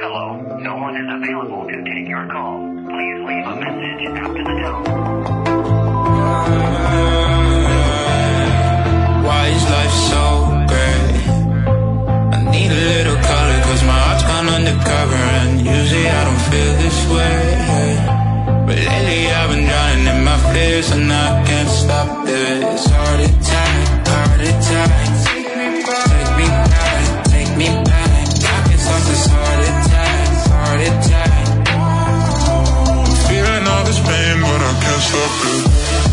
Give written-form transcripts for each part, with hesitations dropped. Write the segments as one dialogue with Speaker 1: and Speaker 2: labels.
Speaker 1: Hello, no one is available to take your call. Please leave a message after the tone.
Speaker 2: Why is life so gray? I need a little color cause my heart's gone undercover, and usually I don't feel this way. But lately I've been drowning in my fears and I can't stop this. Heart attack, heart attack. Take me back, take me back. I can't stop this heart attack, heart attack.
Speaker 3: I'm feeling all this pain but I can't stop it.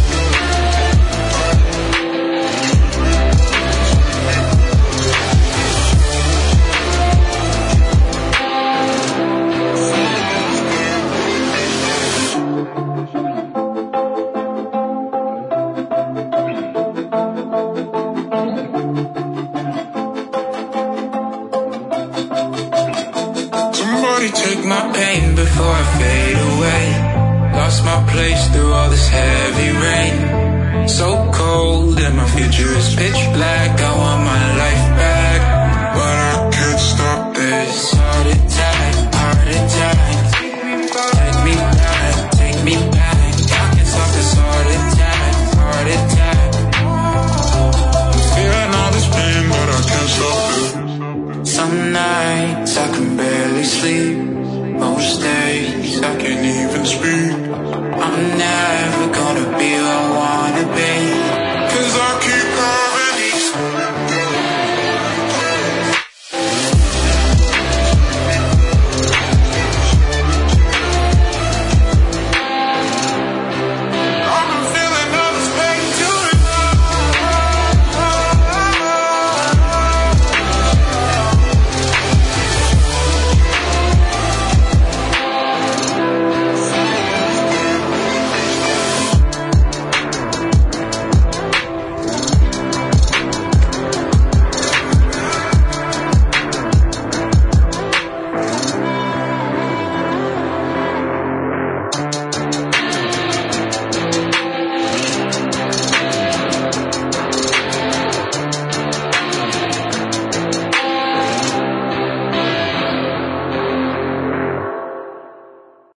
Speaker 2: Take my pain before I fade away. Lost my place through all this heavy rain. So cold and my future is pitch black. I want my life back,
Speaker 3: but I can't stop
Speaker 2: this heart attack, heart attack. Take me back, take me back. I can't stop this heart attack, heart attack.
Speaker 3: I'm feeling all this pain but I can't stop it.
Speaker 2: Some nights I can barely sleep. Most days I can't even speak. I'm never gonna be alright.